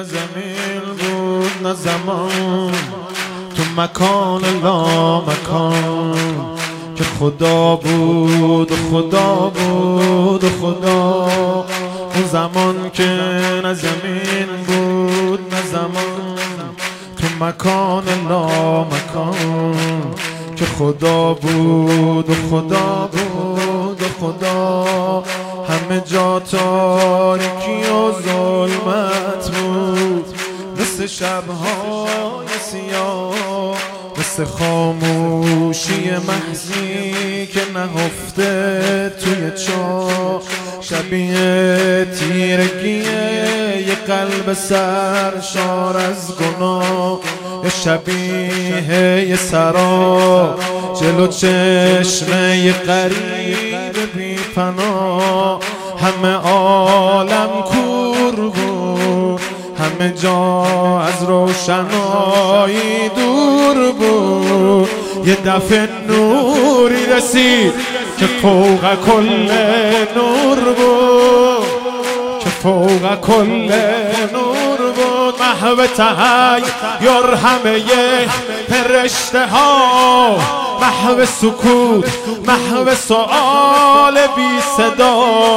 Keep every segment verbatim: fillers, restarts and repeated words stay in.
نه زمین بود نه زمان، تو مکان لا مکان که خدا بود و خدا بود و خدا. اون زمان که نه زمین بود نه زمان، تو مکان لا مکان که خدا بود و خدا بود و خدا. همه جا تاریکی و ظلمت بود، مثل شبهای سیاه، مثل خاموشی محضی که نهفته توی چاه. شبیه تیرگیه یه قلب سرشار از گناه، یه شبیه یه سراب جلو چشم یه غریب بی پناه. همه عالم کور بود، همه جا از روشنایی دور بود. یه دفعه نوری رسید که فوق کل نور بود، که فوق کل نور بود. محو تحیر همه فرشته ها، محو سکوت محو سؤال بی صدا.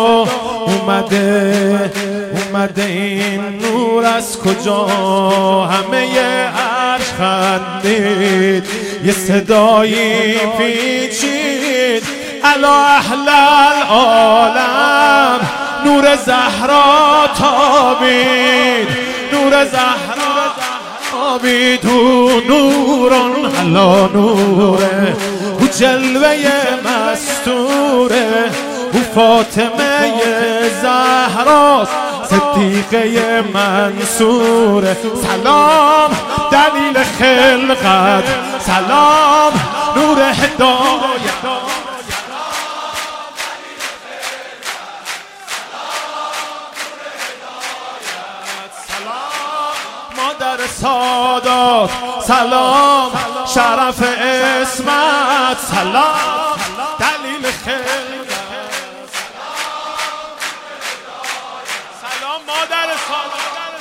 اومده اومده این نور از کجا؟ همه عرش خندید، یه صدایی پیچید الا اهل العالم. نور زهرا تابید، نور زهرا تابید. او نوران علا نوره، او جلوه مستوره، او فاطمه زهراست، صدیقه منصوره. سلام دلیل خلقت، سلام نور هدایت. مادر سادات سلام، شرف اسمت سلام، دلیل خلقت سلام. مادر سادات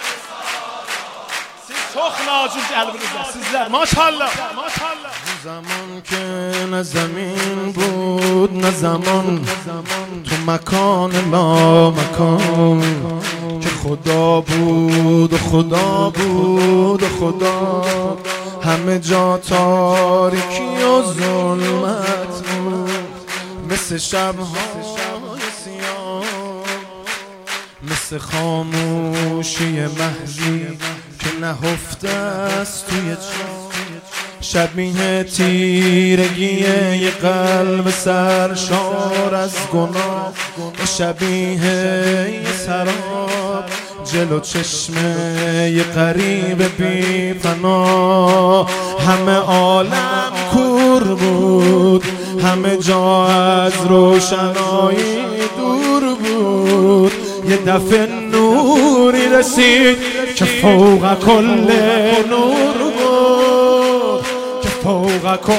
siz çok naciz elbinizler sizler maşallah maşallah. زمان که نه زمین بود نه زمان، تو مکان لا مکان که خدا بود و خدا بود و خدا. همه جا تاریکی و ظلمت بود، مثل شبهای سیاه، مثل خاموشی محضی که نهفته است توی چاه. شبیه تیرگیه یه قلب سرشار از گناه، شبیه یه سراب جلو چشم یه غریب بی پناه. همه عالم کور بود، همه جا از روشنایی دور بود. یه دفعه نوری رسید که فوق کل نور بود، که فوق کل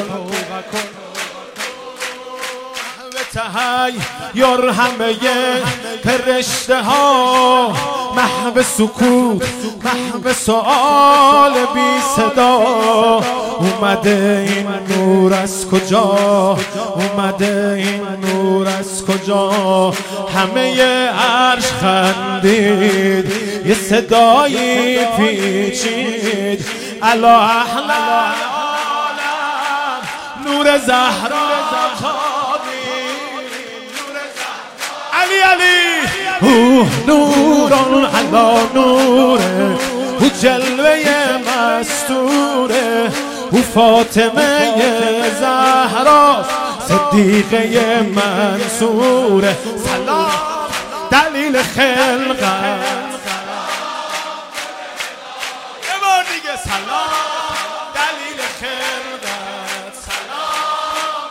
تحیر همه فرشته ها. محو سکوت محو سؤال بی صدا. اومده این نور از کجا؟ اومده این نور از کجا؟ همه عرش خندید، یه صدایی پیچید الا اهل العالم. نور زهرا علی علی. او نوران علا نوره، او جلوه مستوره، او فاطمه زهراست، صدیقه منصوره. سلام دلیل خلقت. یه بار دیگه سلام دلیل خلقت. سلام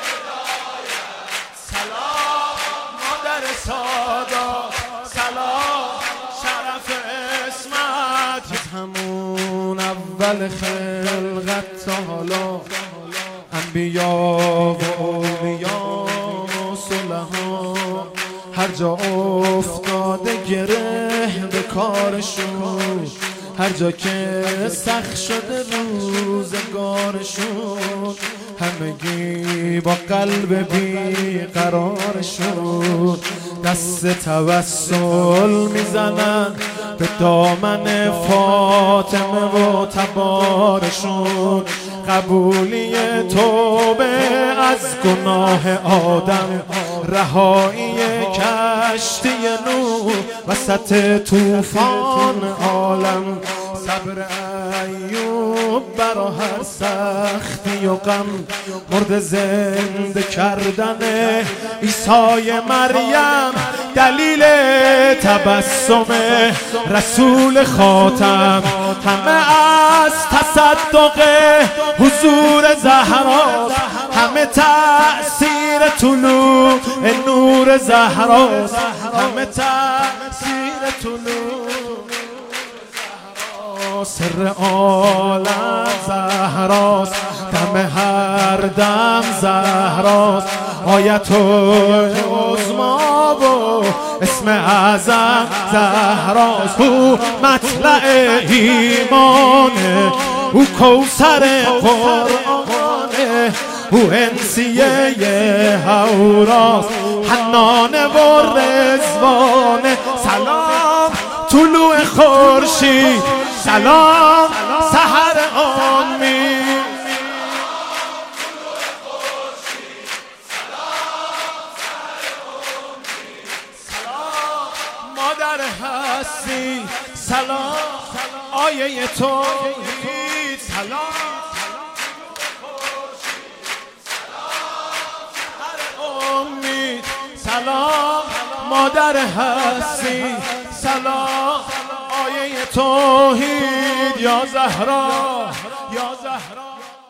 سلام مادر سادات، سلام شرف اسمت. از همون اول خلقت تا حالا انبیا و اولیا و صلحا هر جا افتاده گره به کارشون، هر جا که سخت شده روزگارشون، همگی با قلب بیقرارشون دست توسل میزنن به دامن فاطمه و تبارشون. قبولی توبه از گناه آدم، رهایی کشتی نوح وسط طوفان عالم، صبر ایوب برا هر سختی و غم، مرد زنده کردن عیسی مریم، دلیل تبسم رسول خاتم، همه از تصدق حضور زهراست، همه تأثیر طلوع نور زهراست، همه تأثیر طلوع سر عالم زهراست، دم هر دم زهراست، آیت عظما و اسم اعظم زهراست. او مطلع ایمانه، او کوثر قرآنه، او انسیه هوراست، حنانه و رضوانه. سلام طلوع خورشید، سلام سحر امید، سلام مادر هستی، سلام آیه توحید، سلام امید، سلام مادر هستی، سلام آیه توحید، یا زهرا یا زهرا.